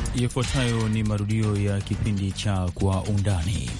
Yafuatayo ni marudio ya kipindi cha Kwa Undani.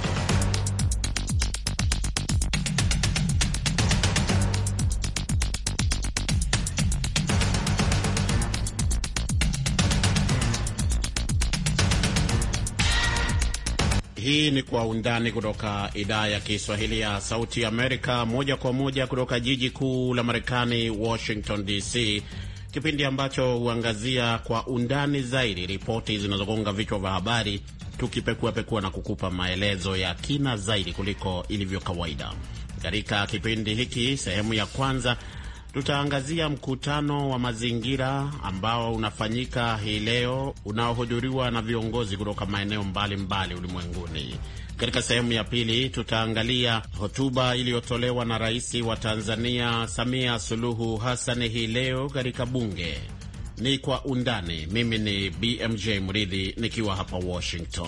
Hii ni Kwa Undani kutoka idhaa ya Kiswahili ya Sauti Amerika, moja kwa moja kutoka jiji kuu la Marekani, Washington DC, kipindi ambacho huangazia kwa undani zaidi ripoti zinazogonga vichwa vya habari, tukipekua na kukupa maelezo ya kina zaidi kuliko ilivyo kawaida. Katika kipindi hiki, sehemu ya kwanza, tutaangazia mkutano wa mazingira ambao unafanyika hii leo, unaohudhuriwa na viongozi kutoka maeneo mbalimbali ulimwenguni. Katika sehemu ya pili, tutaangalia hotuba iliyotolewa na Rais wa Tanzania Samia Suluhu Hassan hii leo katika bunge. Ni Kwa Undani. Mimi ni BMJ Mridhi nikiwa hapa Washington.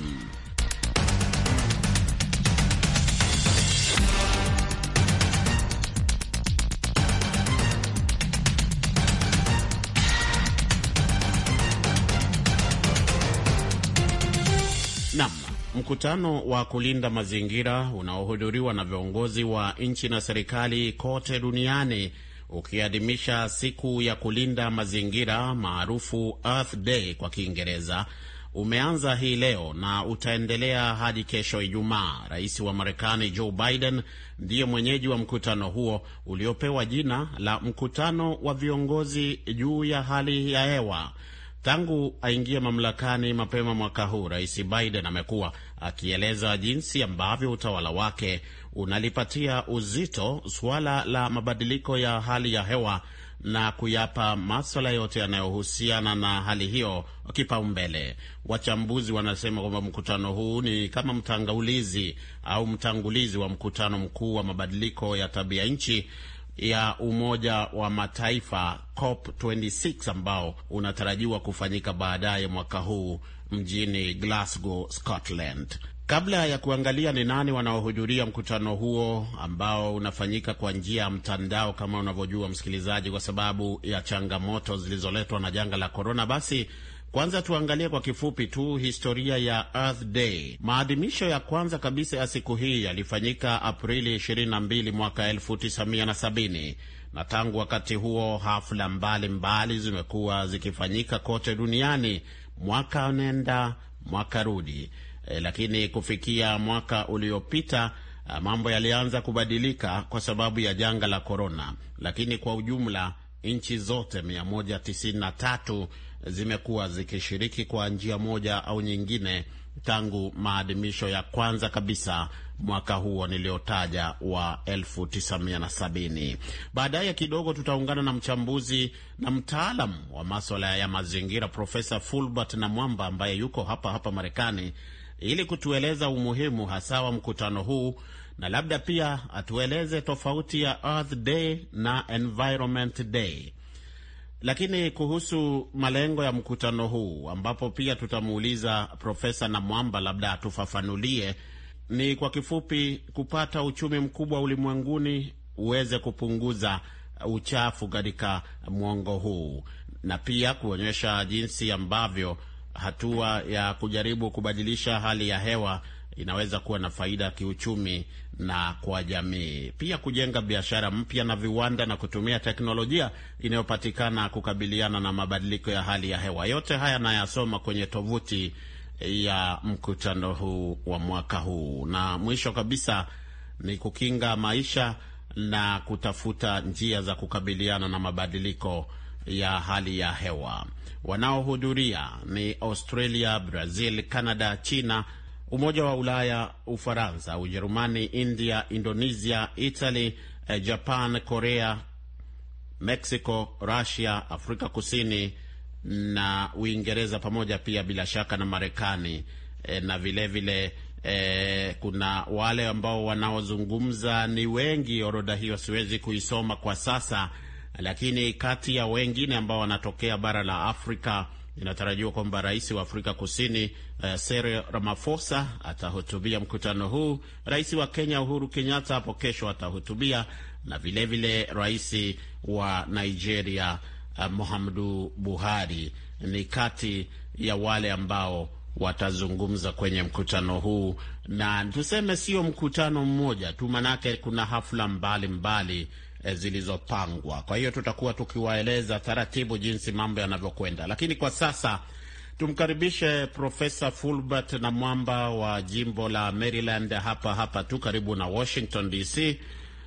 Mkutano wa kulinda mazingira unaohudhuriwa na viongozi wa nchi na serikali kote duniani, ukiadhimisha siku ya kulinda mazingira maarufu Earth Day kwa Kiingereza, umeanza hii leo na utaendelea hadi kesho Ijumaa. Rais wa Marekani Joe Biden ndiye mwenyeji wa mkutano huo uliopewa jina la mkutano wa viongozi juu ya hali ya hewa. Tangu aingie mamlakani mapema mwaka huu, Rais Biden amekuwa akieleza jinsi ambavyo utawala wake unalipatia uzito suala la mabadiliko ya hali ya hewa na kuyapa masuala yote yanayohusiana na hali hiyo kipaumbele. Wachambuzi wanasema kwamba mkutano huu ni kama mtangulizi wa mkutano mkuu wa mabadiliko ya tabia nchi ya Umoja wa Mataifa COP26 ambao unatarajiwa kufanyika baadaye mwaka huu mjini Glasgow, Scotland. Kabla ya kuangalia ni nani wanaohudhuria mkutano huo ambao unafanyika kwa njia ya mtandao, kama unavyojua msikilizaji, kwa sababu ya changamoto zilizoletwa na janga la corona, basi kwanza tuangalie kwa kifupi tu historia ya Earth Day. Maadhimisho ya kwanza kabisa ya siku hii yalifanyika Aprili 22 mwaka 1970, na tangu wakati huo hafla mbalimbali zimekuwa zikifanyika kote duniani, mwaka nenda mwaka rudi. Lakini kufikia mwaka uliopita mambo yalianza kubadilika kwa sababu ya janga la corona, lakini kwa ujumla nchi zote 193 zimekuwa zikishiriki kwa njia moja au nyingine tangu maadhimisho ya kwanza kabisa mwaka huo niliotaja wa 1970. Baadaye kidogo tutaungana na mchambuzi na mtaalamu wa masuala ya mazingira Profesa Fulbert Namwamba ambaye yuko hapa Marekani, ili kutueleza umuhimu hasa wa mkutano huu na labda pia atueleze tofauti ya Earth Day na Environment Day. Lakini kuhusu malengo ya mkutano huu, ambapo pia tutamuuliza Profesa Namwamba labda atufafanulie, ni kwa kifupi kupata uchumi mkubwa ulimwenguni uweze kupunguza uchafu katika mwongo huu, na pia kuonyesha jinsi ambavyo hatua ya kujaribu kubadilisha hali ya hewa inaweza kuwa na faida kiuchumi na kwa jamii. Pia kujenga biashara mpya na viwanda na kutumia teknolojia inayopatikana kukabiliana na mabadiliko ya hali ya hewa. Yote haya nayasoma kwenye tovuti ya mkutano huu wa mwaka huu. Na mwisho kabisa ni kukinga maisha na kutafuta njia za kukabiliana na mabadiliko ya hali ya hewa. Wanaohudhuria ni Australia, Brazil, Canada, China, Umoja wa Ulaya, Ufaransa, Ujerumani, India, Indonesia, Italy, Japan, Korea, Mexico, Russia, Afrika Kusini na Uingereza, pamoja pia bila shaka na Marekani. Na vile vile kuna wale ambao wanaozungumza ni wengi, orodha hiyo siwezi kuisoma kwa sasa, lakini kati ya wengine ambao wanatokea bara la Afrika, inatarajiwa kwamba rais wa Afrika Kusini Cyril Ramaphosa atahutubia mkutano huu. Rais wa Kenya Uhuru Kenyatta hapo kesho atahutubia, na vile vile rais wa Nigeria Muhammadu Buhari ni kati ya wale ambao watazungumza kwenye mkutano huu, na tuseme sio mkutano mmoja tu, manake kuna hafla mbalimbali zilizopangwa. Kwa hiyo tutakuwa tukiwaeleza taratibu jinsi mambo yanavyokwenda, lakini kwa sasa tumkaribishe Profesa Fulbert Namwamba wa jimbo la Maryland hapa tu karibu na Washington DC.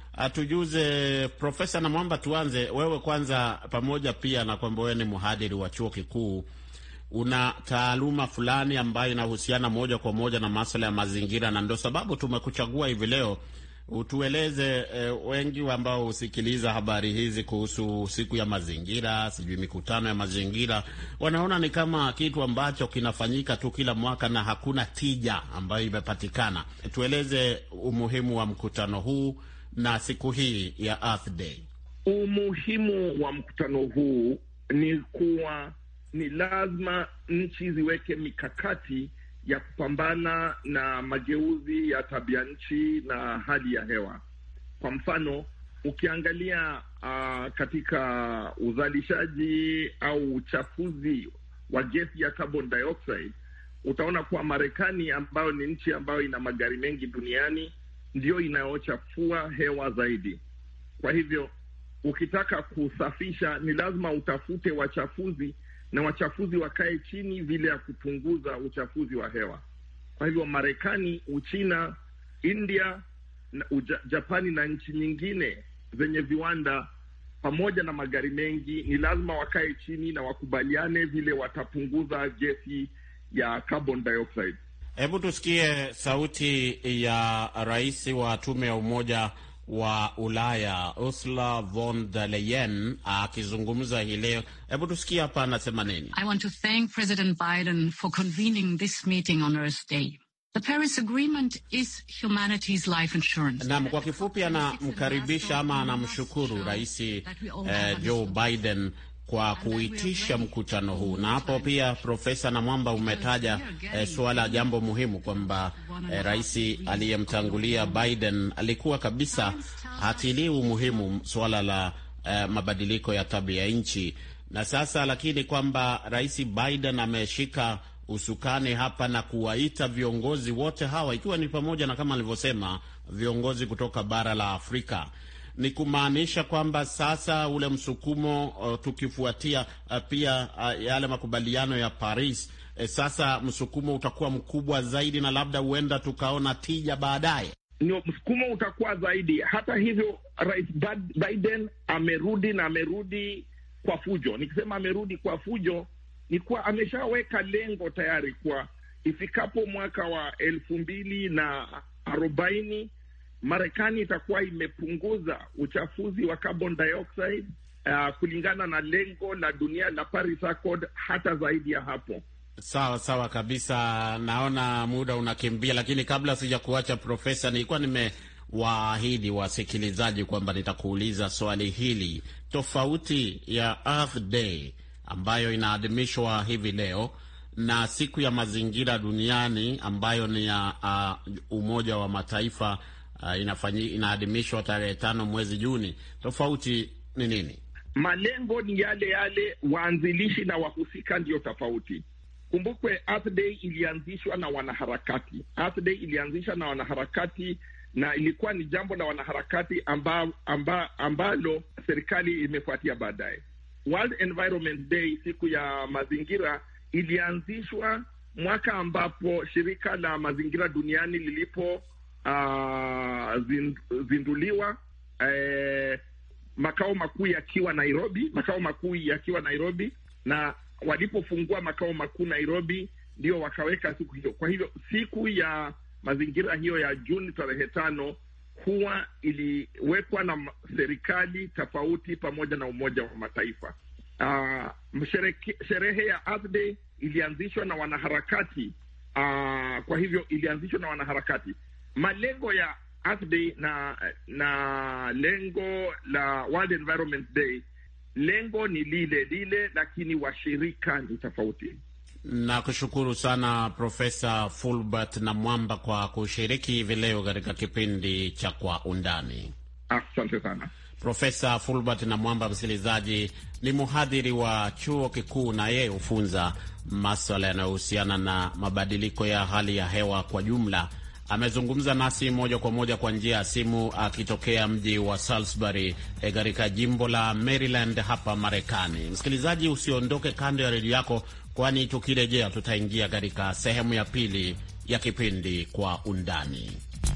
Atujuze Profesa Namwamba, tuanze wewe kwanza, pamoja pia na kwamba wewe ni mhadhiri wa chuo kikuu, una taaluma fulani ambayo inahusiana moja kwa moja na masuala ya mazingira, na ndio sababu tumekuchagua hivi leo utueleze. Wengi ambao husikiliza habari hizi kuhusu siku ya mazingira, sijui mikutano ya mazingira, wanaona ni kama kitu ambacho kinafanyika tu kila mwaka na hakuna tija ambayo imepatikana. Tueleze umuhimu wa mkutano huu na siku hii ya Earth Day. Umuhimu wa mkutano huu ni kuwa ni lazima nchi ziweke mikakati ya kupambana na mageuzi ya tabia nchi na hali ya hewa. Kwa mfano, ukiangalia katika uzalishaji au uchafuzi wa gesi ya carbon dioxide, utaona kuwa Marekani, ambayo ni nchi ambayo ina magari mengi duniani, ndio inayochafua hewa zaidi. Kwa hivyo ukitaka kusafisha, ni lazima utafute wachafuzi, na wachafuzi wakae chini vile ya kupunguza uchafuzi wa hewa. Kwa hivyo Marekani, Uchina, India, Japani na nchi nyingine zenye viwanda pamoja na magari mengi, ni lazima wakae chini na wakubaliane vile watapunguza gesi ya carbon dioxide. Hebu tusikie sauti ya rais wa tume ya Umoja wa Ulaya Ursula von der Leyen akizungumza hii leo. Hebu tusikie hapa anasema nini. I want to thank President Biden for convening this meeting on Earth Day. The Paris Agreement is humanity's life insurance. Naam, kwa kifupi anamkaribisha ama anamshukuru Rais Joe Biden kwa kuitisha mkutano huu. Na hapo pia Profesa Namwamba umetaja suala jambo muhimu kwamba rais aliyemtangulia Biden alikuwa kabisa hatilii umuhimu suala la mabadiliko ya tabia nchi, na sasa lakini kwamba Rais Biden ameshika usukani hapa na kuwaita viongozi wote hawa, ikiwa ni pamoja na kama alivyosema viongozi kutoka bara la Afrika. Ni kumaanisha kwamba sasa ule msukumo tukifuatia pia yale makubaliano ya Paris, sasa msukumo utakuwa mkubwa zaidi na labda huenda tukaona tija baadaye. Ndio, msukumo utakuwa zaidi. Hata hivyo, Rais Biden amerudi kwa fujo. Nikisema amerudi kwa fujo, ni kuwa ameshaweka lengo tayari kwa ifikapo mwaka wa 2040 Marekani itakuwa imepunguza uchafuzi wa carbon dioxide kulingana na lengo la dunia la Paris Accord, hata zaidi ya hapo. Sawa kabisa. Naona muda unakimbia, lakini kabla sija kuacha Profesa, nilikuwa nimewaahidi wasikilizaji kwamba nitakuuliza swali hili. Tofauti ya Earth Day ambayo inaadhimishwa hivi leo na siku ya mazingira duniani ambayo ni ya Umoja wa Mataifa inaadhimishwa tarehe 5 mwezi Juni, tofauti ni nini? Malengo ni yale, waanzilishi na wahusika ndio tofauti. Kumbukwe Earth Day ilianzishwa na wanaharakati. Na ilikuwa ni jambo la wanaharakati ambalo serikali imefuatia baadaye. World Environment Day, siku ya mazingira, ilianzishwa mwaka ambapo shirika la mazingira duniani lilipo zinduliwa, makao makuu yakiwa Nairobi, na walipofungua makao makuu Nairobi ndio wakaweka siku hiyo. Kwa hivyo siku ya mazingira hiyo ya Juni tarehe 5 huwa iliwekwa na serikali tofauti pamoja na Umoja wa Mataifa. Sherehe ya Earth Day ilianzishwa na wanaharakati. Kwa hivyo ilianzishwa na wanaharakati. Malengo ya Earth Day na lengo la World Environment Day, lengo ni lile, lakini washirika ni tofauti. Na kushukuru sana Profesa Fulbert Namwamba kwa kushiriki hivi leo katika kipindi cha Kwa Undani. Asante sana. Profesa Fulbert Namwamba, msikilizaji, ni mhadhiri wa chuo kikuu na yeye hufunza masuala yanayohusiana na mabadiliko ya hali ya hewa kwa jumla. Amezungumza nasi moja kwa moja kwa njia ya simu akitokea mji wa Salisbury katika jimbo la Maryland hapa Marekani. Msikilizaji, usiondoke kando ya redio yako, kwani tukirejea tutaingia katika sehemu ya pili ya kipindi Kwa Undani.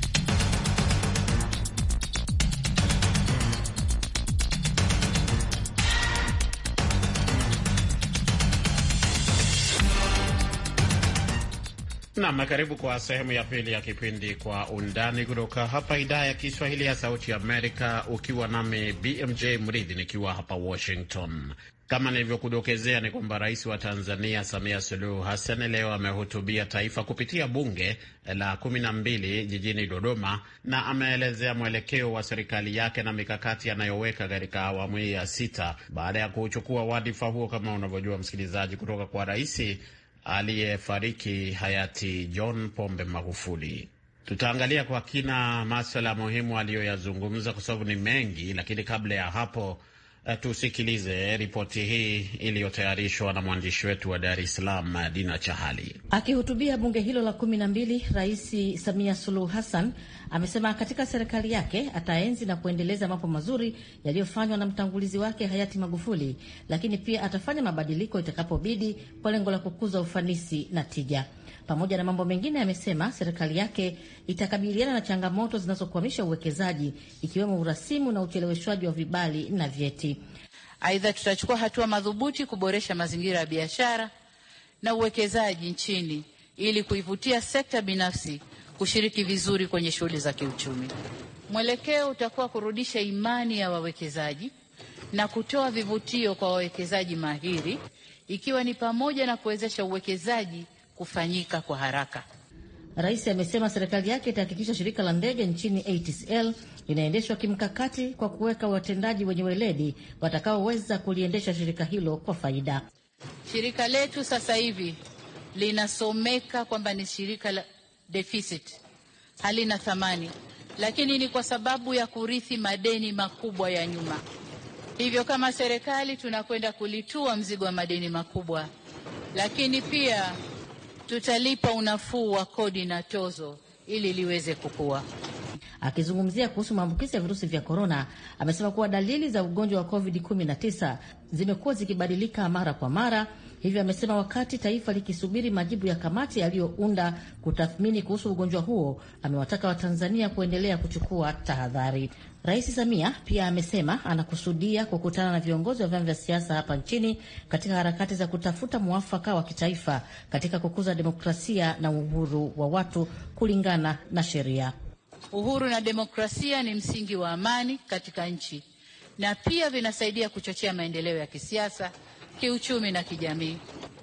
Naam, karibu kwa sehemu ya pili ya kipindi Kwa Undani kutoka hapa idhaa ya Kiswahili ya Sauti ya Amerika, ukiwa nami BMJ Mridhi nikiwa hapa Washington. Kama nilivyokudokezea ni kwamba Rais wa Tanzania Samia Suluhu Hassan leo amehutubia taifa kupitia bunge la 12 jijini Dodoma, na ameelezea mwelekeo wa serikali yake na mikakati anayoweka katika awamu ya 6 baada ya kuchukua wadhifa huo, kama unavyojua msikilizaji, kutoka kwa rais aliyefariki hayati John Pombe Magufuli. Tutaangalia kwa kina masuala muhimu aliyoyazungumza kwa sababu ni mengi, lakini kabla ya hapo tusikilize ripoti hii iliyotayarishwa na mwandishi wetu wa Dar es Salaam, Dina Chahali. Akihutubia bunge hilo la 12, Rais Samia Suluhu Hassan amesema katika serikali yake ataenzi na kuendeleza mambo mazuri yaliyofanywa na mtangulizi wake hayati Magufuli, lakini pia atafanya mabadiliko itakapobidi kwa lengo la kukuza ufanisi na tija. Pamoja na mambo mengine, amesema serikali yake itakabiliana na changamoto zinazokwamisha uwekezaji, ikiwemo urasimu na ucheleweshwaji wa vibali na vyeti. Aidha, tutachukua hatua madhubuti kuboresha mazingira ya biashara na uwekezaji nchini ili kuivutia sekta binafsi kushiriki vizuri kwenye shughuli za kiuchumi. Mwelekeo utakuwa kurudisha imani ya wawekezaji na kutoa vivutio kwa wawekezaji mahiri, ikiwa ni pamoja na kuwezesha uwekezaji kufanyika kwa haraka. Rais amesema serikali yake itahakikisha shirika la ndege nchini ATCL linaendeshwa kimkakati kwa kuweka watendaji wenye weledi watakaoweza kuliendesha shirika hilo kwa faida. Shirika letu sasa hivi linasomeka kwamba ni shirika la deficit, halina thamani, lakini ni kwa sababu ya kurithi madeni makubwa ya nyuma. Hivyo kama serikali tunakwenda kulitua mzigo wa madeni makubwa, lakini pia tutalipa unafuu wa kodi na tozo ili liweze kukua. Akizungumzia kuhusu maambukizi ya virusi vya korona, amesema kuwa dalili za ugonjwa wa COVID-19 zimekuwa zikibadilika mara kwa mara. Hivyo amesema wakati taifa likisubiri majibu ya kamati yaliyounda kutathmini kuhusu ugonjwa huo, amewataka Watanzania kuendelea kuchukua tahadhari. Rais Samia pia amesema anakusudia kukutana na viongozi wa vyama vya siasa hapa nchini katika harakati za kutafuta muafaka wa kitaifa katika kukuza demokrasia na uhuru wa watu kulingana na sheria. Uhuru na demokrasia ni msingi wa amani katika nchi na pia vinasaidia kuchochea maendeleo ya kisiasa, kiuchumi na kijamii.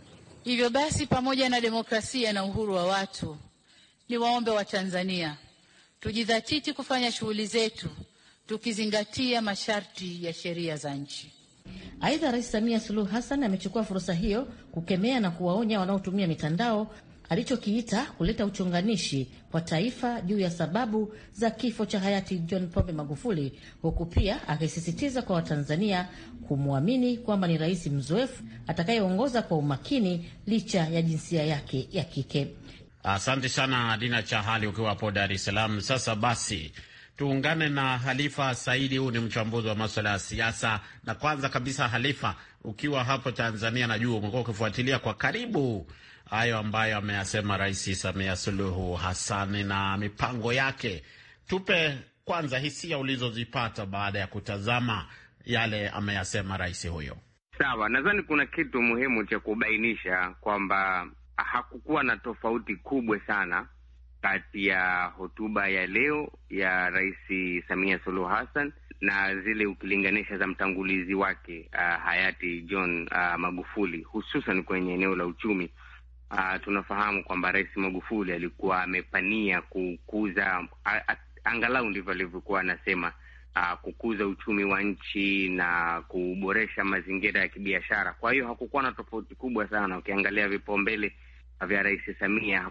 Hivyo basi, pamoja na demokrasia na uhuru wa watu, ni waombe wa Tanzania tujidhatiti kufanya shughuli zetu tukizingatia masharti ya sheria za nchi. Aidha, Rais Samia Suluhu Hassan amechukua fursa hiyo kukemea na kuwaonya wanaotumia mitandao alichokiita kuleta uchonganishi kwa taifa juu ya sababu za kifo cha hayati John Pombe Magufuli, huku pia akisisitiza kwa Watanzania kumwamini kwamba ni rais mzoefu atakayeongoza kwa umakini licha ya jinsia yake ya kike. Asante sana Dina Chahali ukiwa hapo Dar es Salaam. Sasa basi tuungane na Halifa Saidi, huu ni mchambuzi wa masuala ya siasa. Na kwanza kabisa, Halifa, ukiwa hapo Tanzania, najua umekuwa ukifuatilia kwa karibu hayo ambayo ameyasema Rais Samia Suluhu Hassan na mipango yake. Tupe kwanza hisia ulizozipata baada ya kutazama yale ameyasema rais huyo. Sawa, nadhani kuna kitu muhimu cha kubainisha kwamba hakukuwa na tofauti kubwa sana kati ya hotuba ya leo ya Rais Samia Suluhu Hassan na zile ukilinganisha za mtangulizi wake hayati John Magufuli, hususan kwenye eneo la uchumi. Tunafahamu kwamba Rais Magufuli alikuwa amepania kukuza, angalau ndivyo alivyokuwa anasema, kukuza uchumi wa nchi na kuboresha mazingira ya kibiashara. Kwa hiyo hakukuwa na tofauti kubwa sana. Ukiangalia vipaumbele vya Rais Samia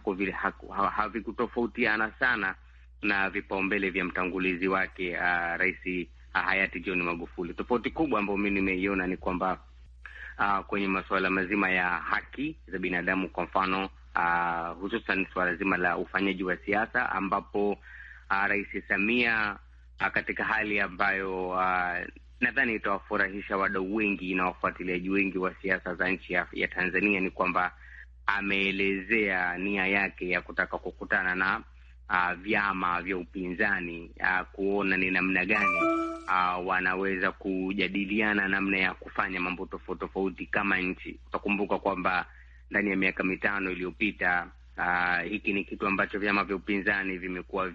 havikutofautiana sana na vipaumbele vya mtangulizi wake Rais hayati John Magufuli. Tofauti kubwa ambayo mimi nimeiona ni kwamba kwenye masuala mazima ya haki za binadamu, kwa mfano hususan suala zima la ufanyaji wa siasa, ambapo Rais Samia katika hali ambayo nadhani itawafurahisha wadau wengi na wafuatiliaji wengi wa siasa za nchi ya Tanzania, ni kwamba ameelezea nia yake ya kutaka kukutana na vyama vya upinzani kuona ni namna gani wanaweza kujadiliana namna ya kufanya mambo tofauti tofauti kama nchi. Utakumbuka kwamba ndani ya miaka 5 iliyopita hiki ni kitu ambacho vyama vya upinzani vimekuwa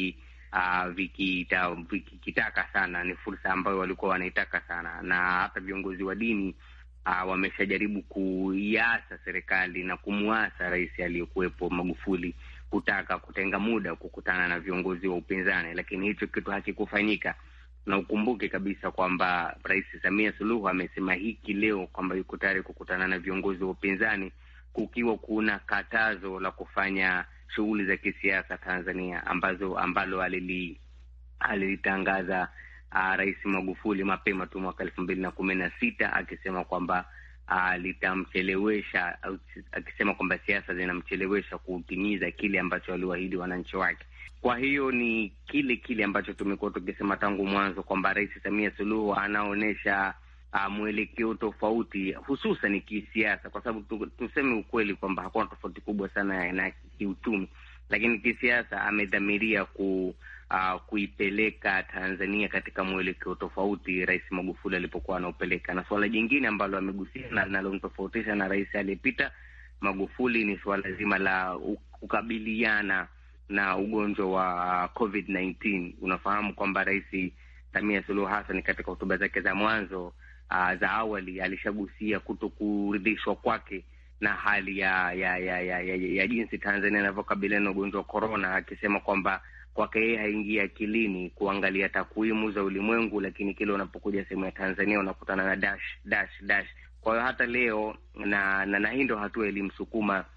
vikitaka sana, ni fursa ambayo walikuwa wanaitaka sana, na hata viongozi wa dini wameshajaribu kuiasa serikali na kumuasa rais aliyekuwepo Magufuli kutaka kutenga muda kukutana na viongozi wa upinzani, lakini hicho kitu hakikufanyika. Na ukumbuke kabisa kwamba Rais Samia Suluhu amesema hiki leo kwamba yuko tayari kukutana na viongozi wa upinzani kukiwa kuna katazo la kufanya shughuli za kisiasa Tanzania ambalo alilitangaza Rais Magufuli mapema tu mwaka 2016 akisema kwamba litamchelewesha, akisema kwamba siasa zinamchelewesha kutimiza kile ambacho aliwaahidi wananchi wake. Kwa hiyo ni kile ambacho tumekuwa tukisema tangu mwanzo kwamba Rais Samia Suluhu anaonesha mwelekeo tofauti, hususan kisiasa, kwa sababu tuseme ukweli kwamba hakuna tofauti kubwa sana na kiuchumi, lakini kisiasa amedhamiria kuipeleka Tanzania katika mwelekeo tofauti Rais Magufuli alipokuwa anaupeleka. Na swala jingine ambalo amegusia na linalomtofautisha na rais aliyepita Magufuli ni swala zima la kukabiliana na ugonjwa wa COVID-19. Unafahamu kwamba Rais Samia Suluhu Hassan katika hotuba zake za mwanzo za awali alishagusia kutokuridhishwa kwake na hali ya jinsi Tanzania inavyokabiliana na ugonjwa wa corona, akisema kwamba kwake yeye haingia akilini kuangalia takwimu za ulimwengu, lakini kile unapokuja sehemu ya Tanzania unakutana na dash. Kwa hiyo hata leo na hii ndio hatua ilimsukuma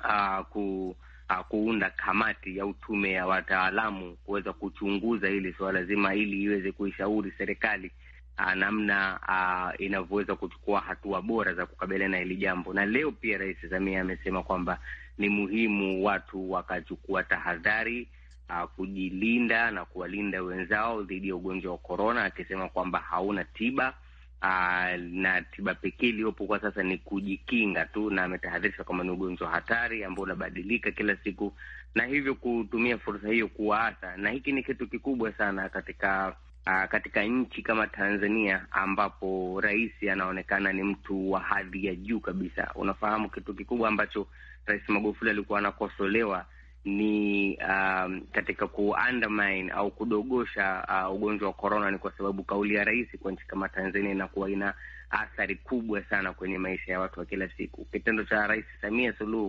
kuunda kamati ya utume ya wataalamu kuweza kuchunguza hili swala zima ili iweze kuishauri serikali namna inavyoweza kuchukua hatua bora za kukabiliana na hili jambo. Na leo pia Rais Samia amesema kwamba ni muhimu watu wakachukua tahadhari kujilinda na kuwalinda wenzao dhidi ya ugonjwa wa corona, akisema kwamba hauna tiba na tiba pekee iliyopo kwa sasa ni kujikinga tu, na ametahadharisha kwamba ni ugonjwa hatari ambao unabadilika kila siku, na hivyo kutumia fursa hiyo kuwaasa. Na hiki ni kitu kikubwa sana katika nchi kama Tanzania, ambapo rais anaonekana ni mtu wa hadhi ya juu kabisa. Unafahamu kitu kikubwa ambacho Rais Magufuli alikuwa anakosolewa ni katika ku-undermine au kudogosha ugonjwa wa corona, ni kwa sababu kauli ya rais kwa nchi kama Tanzania inakuwa ina athari kubwa sana kwenye maisha ya watu wa kila siku. Kitendo cha Rais Samia Suluhu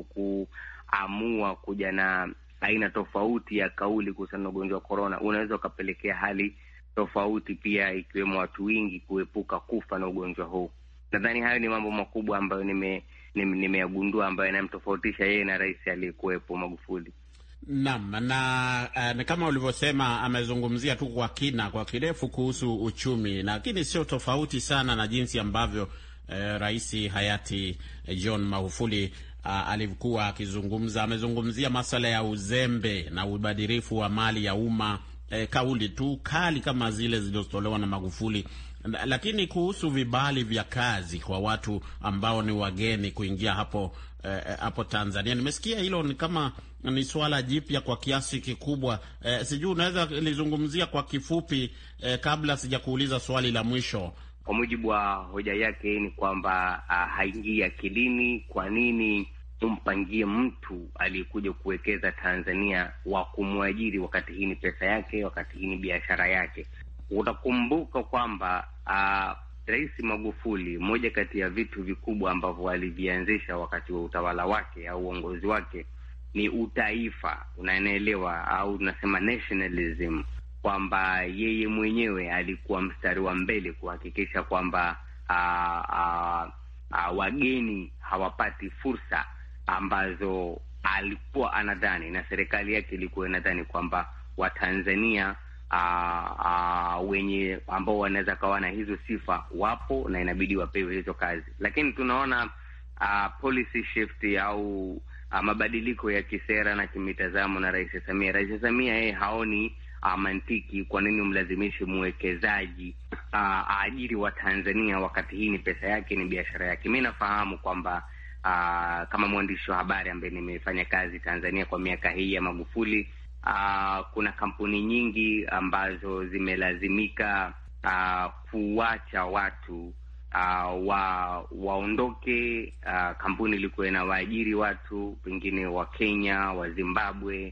kuamua kuja na aina tofauti ya kauli kuhusiana na ugonjwa wa corona unaweza ukapelekea hali tofauti pia, ikiwemo watu wengi kuepuka kufa na ugonjwa huu. Nadhani hayo ni mambo makubwa ambayo nimeyagundua ambayo yanamtofautisha yeye na rais aliyekuwepo Magufuli. Naam, na kama ulivyosema, amezungumzia tu kwa kina, kwa kirefu kuhusu uchumi, lakini sio tofauti sana na jinsi ambavyo rais hayati John Magufuli alikuwa akizungumza. Amezungumzia masuala ya uzembe na ubadhirifu wa mali ya umma, kauli tu kali kama zile zilizotolewa na Magufuli. Lakini kuhusu vibali vya kazi kwa watu ambao ni wageni kuingia hapo Tanzania, nimesikia hilo ni kama ni swala jipya kwa kiasi kikubwa. Sijui unaweza lizungumzia kwa kifupi kabla sijakuuliza swali la mwisho. Kwa mujibu wa hoja yake ni kwamba haingii akilini kwa nini umpangie mtu aliyekuja kuwekeza Tanzania wa kumwajiri wakati hii ni pesa yake, wakati hii ni biashara yake. Utakumbuka kwamba Rais Magufuli, moja kati ya vitu vikubwa ambavyo alivianzisha wakati wa utawala wake au uongozi wake ni utaifa, unaelewa, au tunasema nationalism, kwamba yeye mwenyewe alikuwa mstari wa mbele kuhakikisha kwamba wageni hawapati fursa ambazo alikuwa anadhani na serikali yake ilikuwa inadhani kwamba Watanzania wenye ambao wanaweza kawa na hizo sifa wapo na inabidi wapewe hizo kazi, lakini tunaona policy shift au mabadiliko ya kisera na kimitazamo na Rais Samia. Rais Samia yeye haoni mantiki kwa nini umlazimishe mwekezaji aajiri wa Tanzania wakati hii ni pesa yake, ni biashara yake. Mimi nafahamu kwamba kama mwandishi wa habari ambaye nimefanya kazi Tanzania kwa miaka hii ya Magufuli, kuna kampuni nyingi ambazo zimelazimika kuwacha watu waondoke. Kampuni ilikuwa inawaajiri watu pengine wa Kenya, wa Zimbabwe,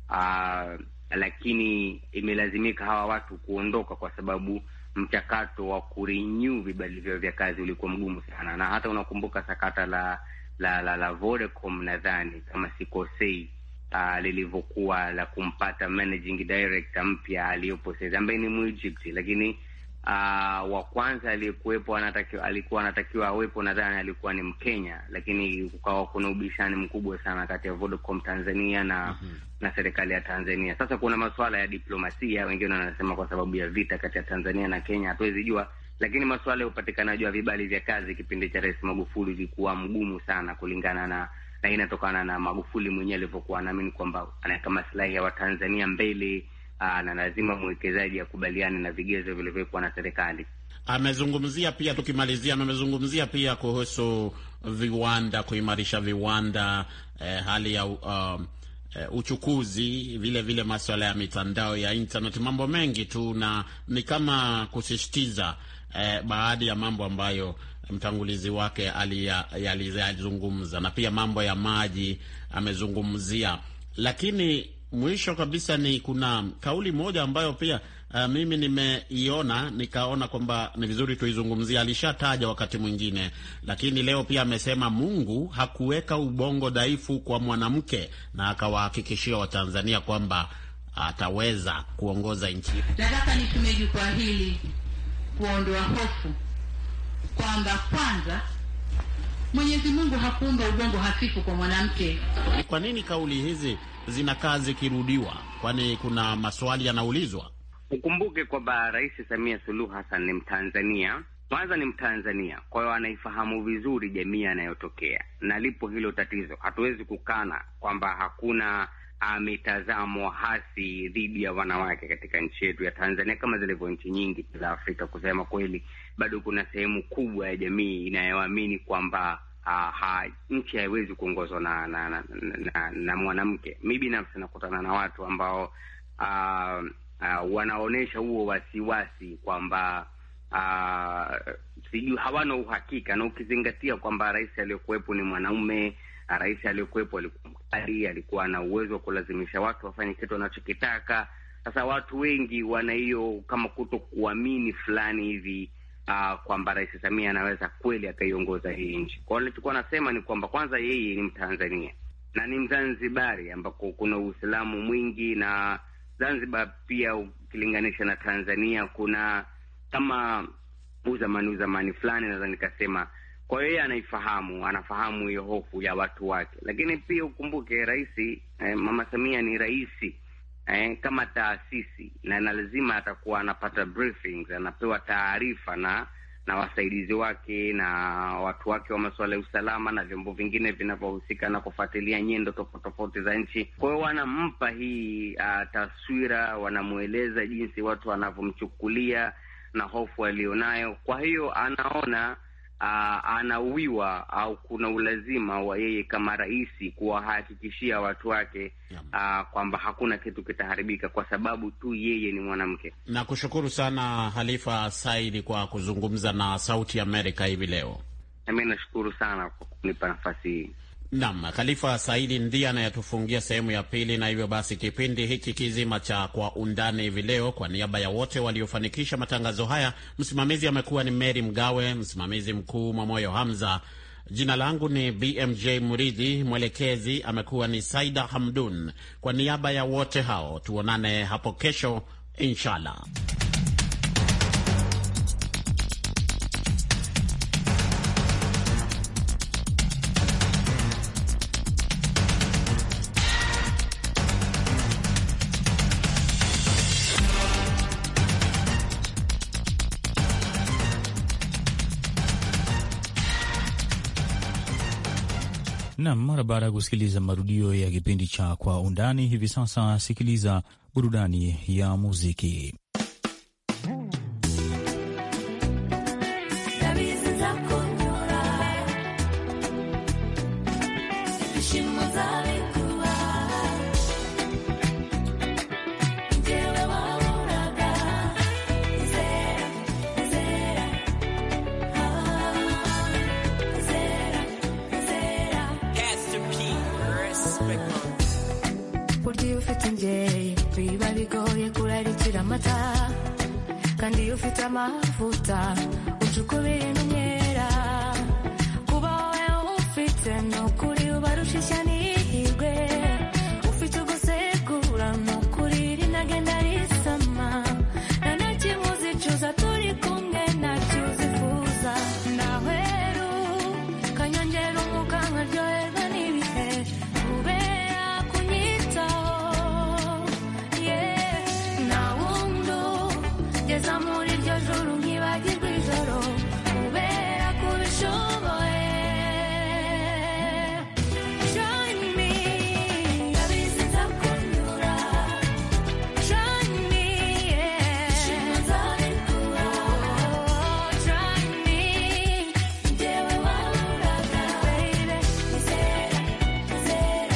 lakini imelazimika hawa watu kuondoka kwa sababu mchakato wa kurenew vibali vyao vya kazi ulikuwa mgumu sana. Na hata unakumbuka sakata la Vodacom, nadhani kama sikosei, lilivyokuwa la kumpata managing director mpya aliyopo sasa ambaye ni Mwegypt, lakini wa kwanza aliyekuwepo alikuwa anatakiwa awepo, nadhani alikuwa ni Mkenya, lakini kukawa kuna ubishani mkubwa sana kati ya Vodacom Tanzania na serikali ya Tanzania. Sasa kuna masuala ya diplomasia, wengine wanasema kwa sababu ya vita kati ya Tanzania na Kenya, hatuwezi jua, lakini masuala ya upatikanaji wa vibali vya kazi kipindi cha Rais Magufuli ilikuwa mgumu sana, kulingana na inatokana na Magufuli mwenyewe alivyokuwa anaamini kwamba anaweka maslahi ya Watanzania mbele, na lazima mwekezaji akubaliane na vigezo vilivyowekwa na serikali. Amezungumzia pia, tukimalizia, amezungumzia pia kuhusu viwanda, kuimarisha viwanda, hali ya uchukuzi, vile masuala ya mitandao ya internet, mambo mengi tu, na ni kama kusisitiza baadhi ya mambo ambayo mtangulizi wake alizungumza, na pia mambo ya maji amezungumzia. Lakini mwisho kabisa kuna kauli moja ambayo pia mimi nimeiona nikaona kwamba ni vizuri tuizungumzia. Alishataja wakati mwingine, lakini leo pia amesema Mungu hakuweka ubongo dhaifu kwa mwanamke, na akawahakikishia Watanzania kwamba ataweza kuongoza nchi. Nataka nitumie jukwaa hili kuondoa hofu kwamba kwanza Mwenyezi Mungu hakuumba ubongo hafifu kwa mwanamke. Ni kwa nini kauli hizi zinakaa zikirudiwa? Kwani kuna maswali yanaulizwa. Ukumbuke kwamba Rais Samia Suluhu Hassan ni Mtanzania. Kwanza ni Mtanzania, kwa hiyo anaifahamu vizuri jamii anayotokea, na lipo hilo tatizo. Hatuwezi kukana kwamba hakuna mitazamo hasi dhidi ya wanawake katika nchi yetu ya Tanzania kama zilivyo nchi nyingi za Afrika. Kusema kweli, bado kuna sehemu kubwa ya jamii inayoamini kwamba nchi haiwezi kuongozwa na mwanamke. Mimi binafsi nakutana na watu ambao wanaonesha huo wasiwasi kwamba sijui hawana uhakika, na ukizingatia kwamba rais aliyokuwepo ni mwanaume, rais aliyokuwepo alikuwa mkali, alikuwa na uwezo wa kulazimisha watu wafanye kitu wanachokitaka. Sasa watu wengi wana hiyo kama kutokuamini fulani hivi kwamba Rais Samia anaweza kweli akaiongoza hii nchi. Kwa hiyo nilichokuwa nasema ni kwamba kwanza yeye ni Mtanzania na ni Mzanzibari ambako kuna Uislamu mwingi, na Zanzibar pia ukilinganisha na Tanzania kuna kama uzamani fulani naweza nikasema. Kwa hiyo yeye anafahamu hiyo hofu ya watu wake. Lakini pia ukumbuke Mama Samia ni rais kama taasisi, na lazima atakuwa anapata briefings, anapewa taarifa na wasaidizi wake na watu wake wa masuala ya usalama na vyombo vingine vinavyohusika na kufuatilia nyendo tofauti za nchi. Kwa hiyo wanampa hii taswira, wanamueleza jinsi watu wanavyomchukulia na hofu alionayo. Kwa hiyo anaona anauiwa au kuna ulazima wa yeye kama rais kuwahakikishia watu wake kwamba hakuna kitu kitaharibika kwa sababu tu yeye ni mwanamke. Na kushukuru sana Khalifa Said kwa kuzungumza na Sauti Amerika hivi leo. Mimi nashukuru sana kwa kunipa nafasi hii. Naam, Khalifa Saidi ndiye anayetufungia sehemu ya pili, na hivyo basi kipindi hiki kizima cha Kwa Undani hivi leo, kwa niaba ya wote waliofanikisha matangazo haya, msimamizi amekuwa ni Mary Mgawe, msimamizi mkuu Mwamoyo Hamza, jina langu ni BMJ Muridhi, mwelekezi amekuwa ni Saida Hamdun. Kwa niaba ya wote hao, tuonane hapo kesho inshallah. Na mara baada ya kusikiliza marudio ya kipindi cha Kwa Undani, hivi sasa sikiliza burudani ya muziki. Kandi ufite amavuta ucukubira imenyera kuba wewe ufite nukuri ubarusha ishyaniirwe ufite ugusegura nukuri rinagenda risama nanakimuzicuza turi kumwe nacyuzifuza ndahweru kanyongera umwuka nkaryoherwa n'ibihe kubera kunyitaho geza muri iryo joro nkibagirwa ijoro kubera kubishoboye. Join me, ndabizi nzakunyura. Join me, ishimwe nzabikura. Join me, njyewe waburaga. Baby, nizera, nizera.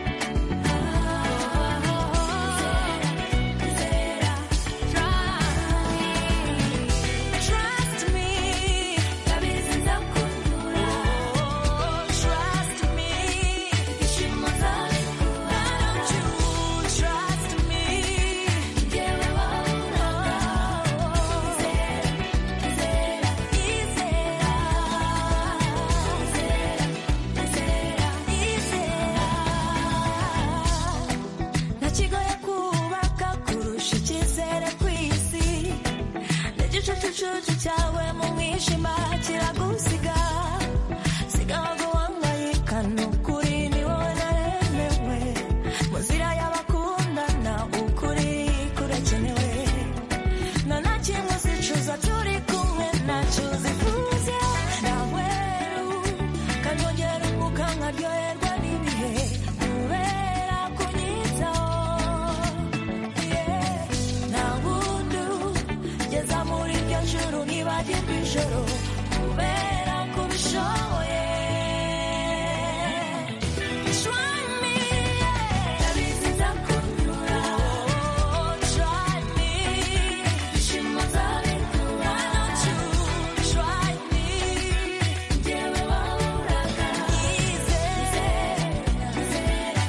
Chuchu cyawe mu mwishima kiragusiga sigaho wangayika nukuri ni wowe naremewe muzira y'abakundana ukuri kurakenewe nanakimwe zicuza turi kumwe nacyuzifuza naweru kanyongera umwuka nkaryoherwa n'ibihe kubera kunyitaho nawundi geza muri juru ntibagirwa ijoro kubera kubishoboye. Try me, ndabizi nzakunyura. Try me, ishimwe nzabikura. Try me, njyewe waburaga. Izera, izera.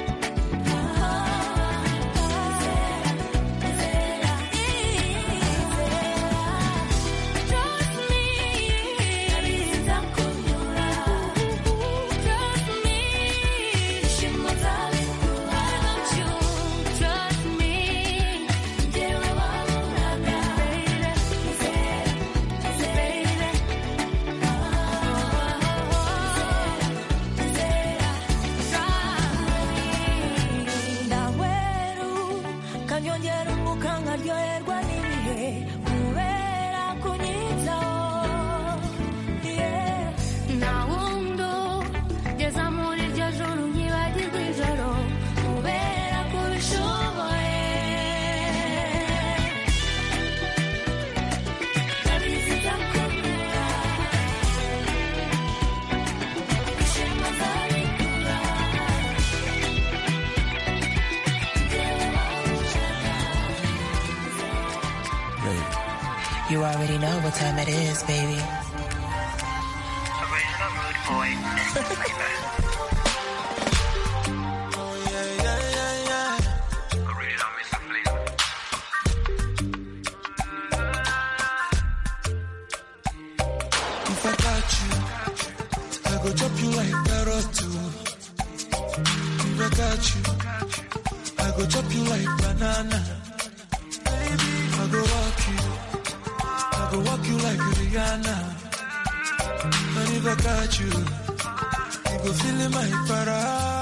You already know what time it is, baby. Original Rude Boy, Mr. Flavor. Oh, yeah. Original Mr. Flavor. If I got you, I go chop you like carrot too. If I got you, I go chop you like banana. Baby, I go walk you. I go walk you like Rihanna. And if I got you, you go feel in my para.